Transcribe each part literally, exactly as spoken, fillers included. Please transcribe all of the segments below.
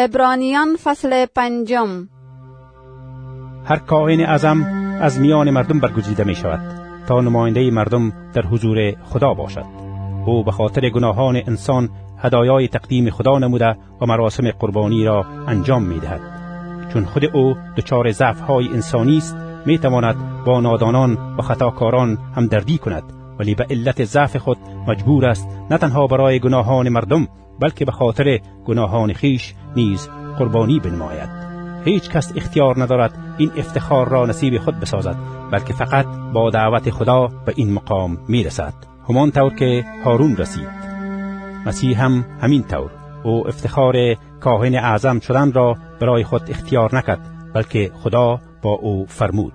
عبرانیان فصل پنجم. هر کاهن اعظم از میان مردم برگزیده می شود تا نماینده مردم در حضور خدا باشد. او به خاطر گناهان انسان هدایای تقدیم خدا نموده و مراسم قربانی را انجام می دهد. چون خود او دچار ضعف‌های انسانی است، می تواند با نادانان و خطاکاران همدردی کند، ولی به علت ضعف خود مجبور است نه تنها برای گناهان مردم بلکه به خاطر گناهان خیش نیز قربانی بنماید. هیچ کس اختیار ندارد این افتخار را نصیب خود بسازد، بلکه فقط با دعوت خدا به این مقام می رسد، همان طور که هارون رسید. مسیح هم همین طور. او افتخار کاهن اعظم شدن را برای خود اختیار نکرد، بلکه خدا با او فرمود: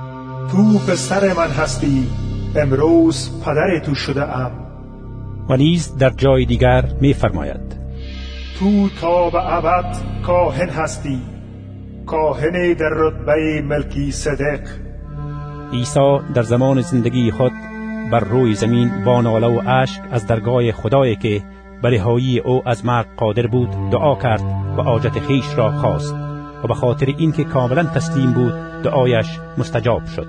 تو پسر من هستی، امروز پدر تو شده ام. و نیز در جای دیگر می فرماید: تو تا به ابد کاهن هستی، کاهن در رتبه ملکی صدق. عیسی در زمان زندگی خود بر روی زمین با ناله و اشک از درگاه خدایی که به رهایی او از مرگ قادر بود دعا کرد و حاجت خیش را خواست و به خاطر اینکه کاملا تسلیم بود دعایش مستجاب شد.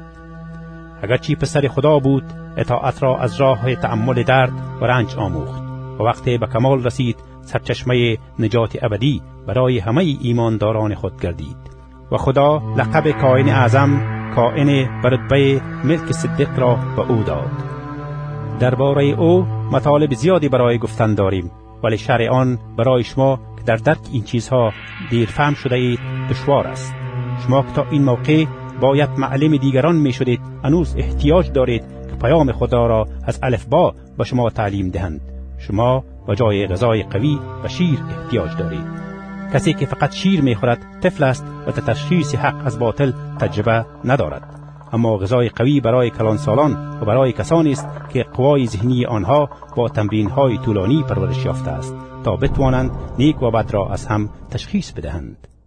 اگرچه پسر خدا بود، اطاعت را از راه تأمل درد و رنج آموخت و وقتی به کمال رسید سرچشمه نجات ابدی برای همه ایمانداران خود گردید. و خدا لقب کاهن اعظم، کاهن به رتبه ملک صدق را به او داد. درباره او مطالب زیادی برای گفتن داریم، ولی شرح آن برای شما که در درک این چیزها دیر فهم شده اید دشوار است. شما که تا این موقع باید معلم دیگران می شدید، هنوز احتیاج دارید که پیام خدا را از الف با به شما تعلیم دهند. شما و جای غذای قوی و شیر احتیاج دارید. کسی که فقط شیر می خورد طفل است و تشخیص حق از باطل تجربه ندارد. اما غذای قوی برای کلانسالان و برای کسانی است که قوای ذهنی آنها با تمرین‌های طولانی پرورش یافته است تا بتوانند نیک و بد را از هم تشخیص بدهند.